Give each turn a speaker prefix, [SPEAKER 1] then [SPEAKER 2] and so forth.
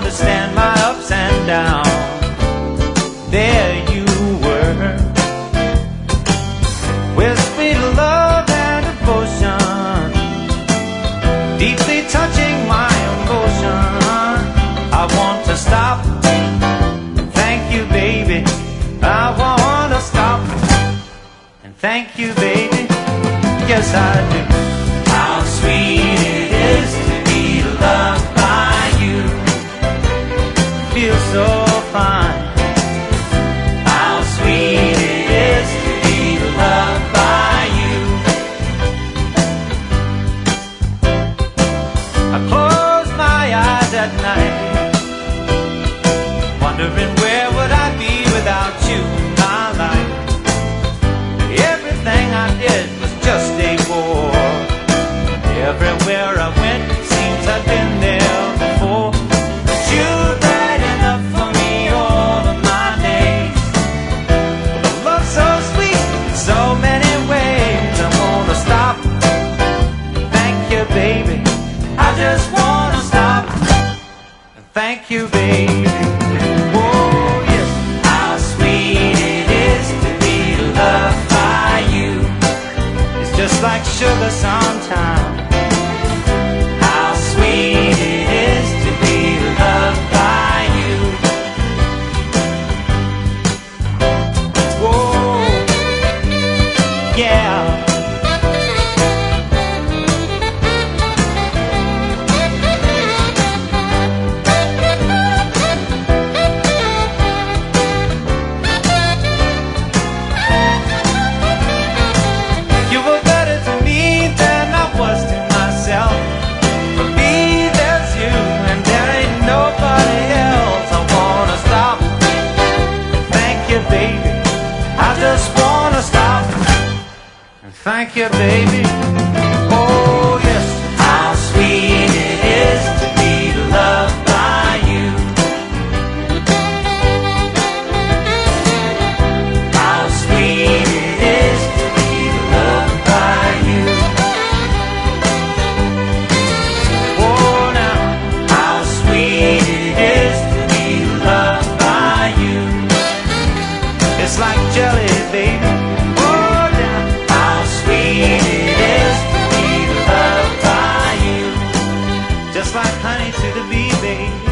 [SPEAKER 1] understand my ups and downs. There you were, with sweet love and devotion, deeply touching my emotion. I want to stop. Thank you, baby. I want to stop. And thank you, baby. Yes, I do. How sweet it is to be loved by you. Feels so fine. How sweet it is to be loved by you. I close my eyes at night, wondering where would I be without you in my life. Everything I did was just a bore. Everywhere I went, seems I've been there before. But you're right enough for me all of my days. With a love so sweet in so many ways. I wanna stop. Thank you, baby. I just wanna stop. Thank you, baby. Oh, yes. How sweet it is to be loved by you. It's just like sugar sometimes. How sweet it is to be loved by you. Whoa, yeah. You were better to me than I was to myself. For me, there's you, and there ain't nobody else. I wanna stop. Thank you, baby. I just wanna stop. And thank you, baby. Oh, yes. How sweet it is to be loved by you. How sweet it is to be loved by you. Oh, now, how sweet it is to be loved by you. It's like jelly, baby. Oh, now, how sweet it is to be loved by you. Just like honey to the bee, baby.